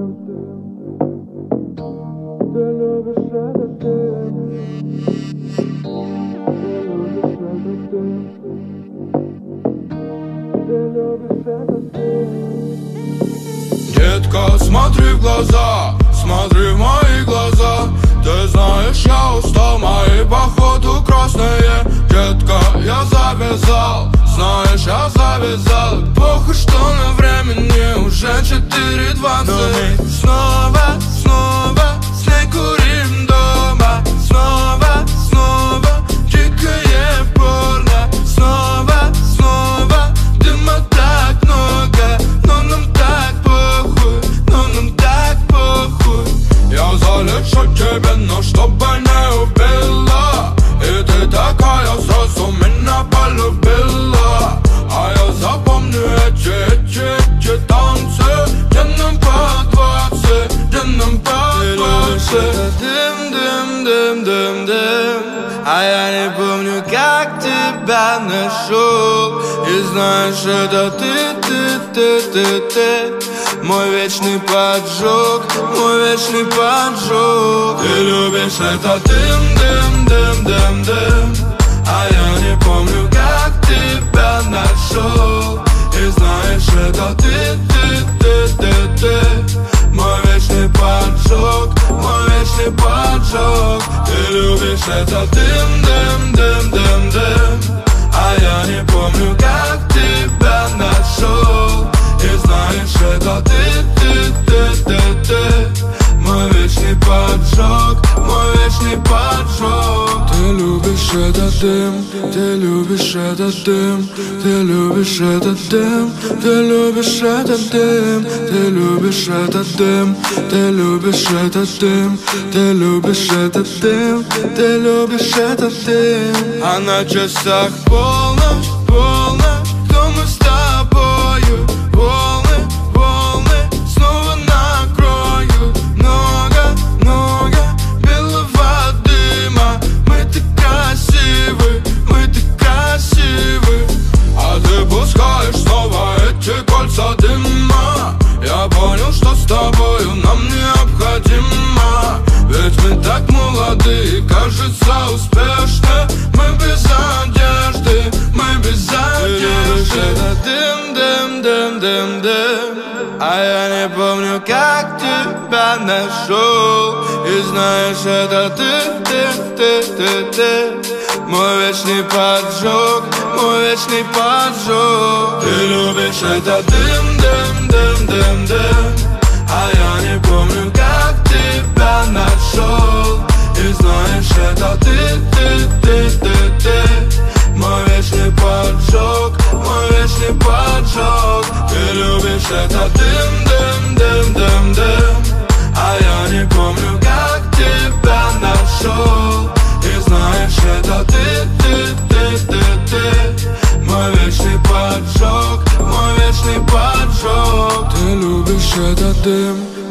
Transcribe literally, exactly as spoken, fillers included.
Ты любишь этот дым. Ты любишь этот дым. Детка, смотри в глаза, смотри в мои глаза. Ты знаешь, я устал, мои походу красные. Детка, я завязал, знаешь, я завязал. Похуй, что на времени уже четыре двадцать. Снова, снова снег курим дома. Снова, снова дикое порно. Снова, снова дыма так много. Но нам так похуй, но нам так похуй. Я залечу тебе, но чтобы не убила. И ты такая сразу меня полюбила. А я запомню эти, эти, эти танцы. Где нам по двадцать, где нам по двадцать. Дым, дым, дым, дым, дым. А я не помню, как тебя нашел. И знаешь, это ты, ты, ты, ты, ты. Мой вечный поджог, мой вечный поджог. Ты любишь это дым, дым, дым, дым, дым. А я не помню, как тебя нашел. И знаешь, это ты, ты, ты, ты, ты. Мой вечный поджог, мой вечный поджог. Ты любишь это дым, дым, дым, дым, дым. А я не помню, как тебя нашел. И знаешь, это ты, ты, ты, ты, ты. Мой вечный поджог, мой вечный поджог. Ты любишь этот дым, ты любишь этот дым. Ты любишь этот дым, ты любишь этот дым. Ты любишь этот дым, ты любишь этот дым. Ты любишь этот дым, ты любишь этот дым. А на часах полночь, полночь. Кто мы с тобою? Волны, волны снова накроют. Много, много белого дыма. Мы так красивы, мы так красивы. А ты пускаешь снова эти кольца дыма. Я понял, что с тобою нам необходимо. Ведь мы так молоды, кажется успешны. Мы без одежды, мы без одежды. Это дым, дым, дым, дым, дым. А я не помню, как тебя нашел. И знаешь, это ты, ты, ты, ты, ты. Мой вечный поджог, мой вечный поджог. Ты любишь это дым, дым, дым, дым, дым. А я не помню, как тебя нашел. И знаешь, это ты, ты, ты, ты, ты. Мой вечный поджог, мой вечный поджог. Ты любишь это дым, дым, дым, дым, дым. А я не помню, как тебя нашел. И знаешь, это ты, ты, ты, ты, ты. Мой вечный поджог, мой вечный поджог. Ты любишь этот дым,